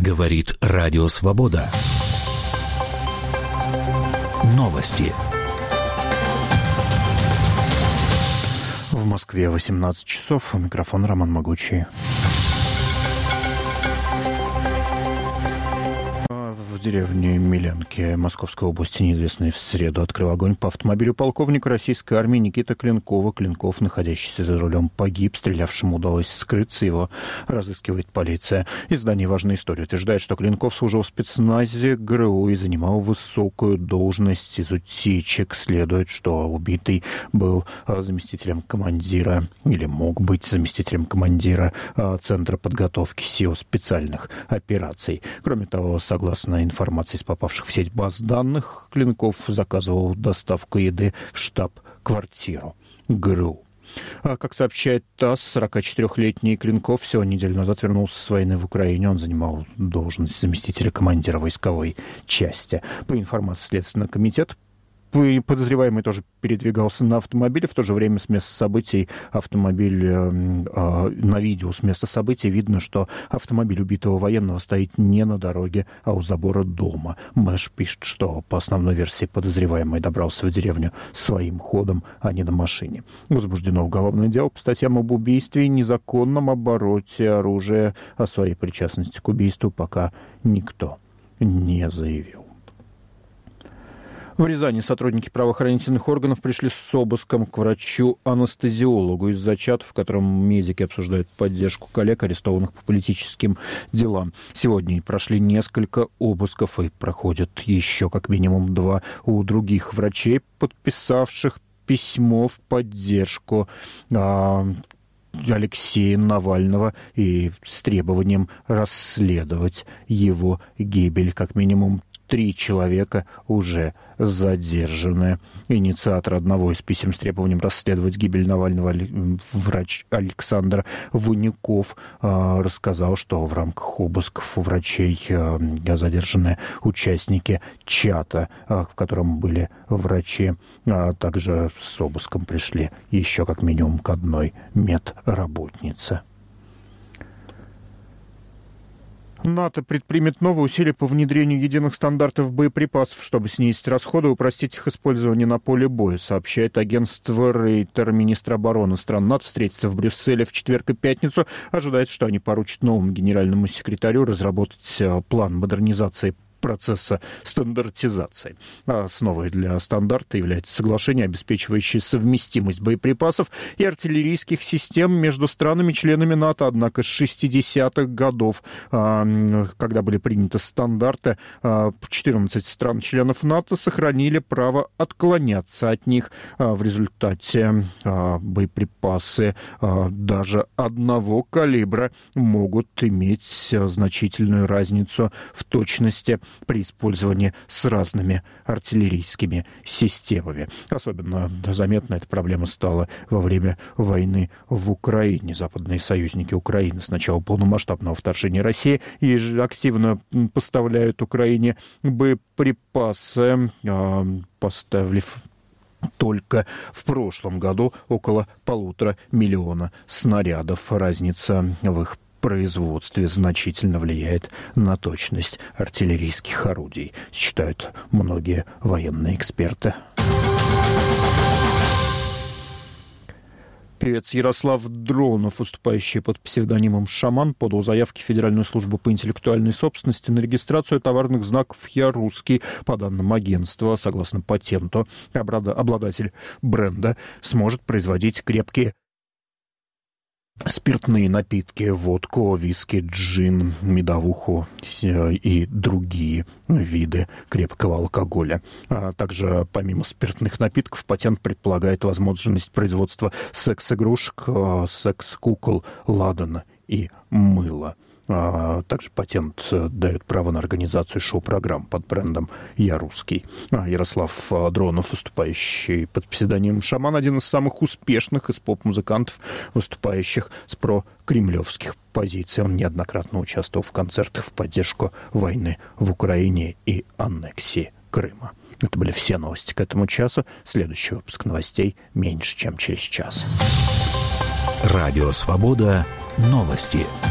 Говорит Радио Свобода. Новости. В Москве 18 часов. У микрофона Роман Могучий. В деревне Миленки Московской области неизвестный в среду открыл огонь по автомобилю полковника российской армии Никиты Клинкова. Клинков, находящийся за рулем, погиб. Стрелявшему удалось скрыться. Его разыскивает полиция. Издание «Важная история» утверждает, что Клинков служил в спецназе ГРУ и занимал высокую должность. Из утечек следует, что убитый был заместителем командира, или мог быть заместителем командира Центра подготовки сил специальных операций. Кроме того, согласно информации из попавших в сеть баз данных, Клинков заказывал доставку еды в штаб-квартиру ГРУ. Как сообщает ТАСС, 44-летний Клинков всего неделю назад вернулся с войны в Украине. Он занимал должность заместителя командира войсковой части. По информации Следственного комитета, подозреваемый тоже передвигался на автомобиле. В то же время с места событий на видео с места событий видно, что автомобиль убитого военного стоит не на дороге, а у забора дома. Мэш пишет, что по основной версии подозреваемый добрался в деревню своим ходом, а не на машине. Возбуждено уголовное дело по статьям об убийстве и незаконном обороте оружия. О своей причастности к убийству пока никто не заявил. В Рязани сотрудники правоохранительных органов пришли с обыском к врачу-анестезиологу из Зачата, в котором медики обсуждают поддержку коллег, арестованных по политическим делам. Сегодня прошли несколько обысков и проходят еще как минимум 2 у других врачей, подписавших письмо в поддержку Алексея Навального и с требованием расследовать его гибель. Как минимум 3 человека уже задержаны. Инициатор одного из писем с требованием расследовать гибель Навального, врач Александр Ванюков, рассказал, что в рамках обысков у врачей задержаны участники чата, в котором были врачи. Также с обыском пришли еще как минимум к одной медработнице. НАТО предпримет новые усилия по внедрению единых стандартов боеприпасов, чтобы снизить расходы и упростить их использование на поле боя, сообщает агентство Рейтер. Министр обороны стран НАТО встретится в Брюсселе в четверг и пятницу. Ожидается, что они поручат новому генеральному секретарю разработать план модернизации процесса стандартизации. Основой для стандарта является соглашение, обеспечивающее совместимость боеприпасов и артиллерийских систем между странами-членами НАТО. Однако с 60-х годов, когда были приняты стандарты, 14 стран-членов НАТО сохранили право отклоняться от них. В результате боеприпасы даже одного калибра могут иметь значительную разницу в точности при использовании с разными артиллерийскими системами. Особенно заметна эта проблема стала во время войны в Украине. Западные союзники Украины с начала полномасштабного вторжения России активно поставляют Украине боеприпасы, поставив только в прошлом году около 1,5 миллиона снарядов. Разница в их производстве значительно влияет на точность артиллерийских орудий, считают многие военные эксперты. Певец Ярослав Дронов, выступающий под псевдонимом «Шаман», подал заявки в Федеральную службу по интеллектуальной собственности на регистрацию товарных знаков «Я русский». По данным агентства, согласно патенту, обладатель бренда сможет производить крепкие спиртные напитки, водку, виски, джин, медовуху и другие виды крепкого алкоголя. Также, помимо спиртных напитков, патент предполагает возможность производства секс-игрушек, секс-кукол, ладана и мыла. Также патент дает право на организацию шоу-программ под брендом «Я русский». Ярослав Дронов, выступающий под псевдонимом «Шаман», один из самых успешных из поп-музыкантов, выступающих с прокремлевских позиций. Он неоднократно участвовал в концертах в поддержку войны в Украине и аннексии Крыма. Это были все новости к этому часу. Следующий выпуск новостей меньше, чем через час. Радио «Свобода». Новости.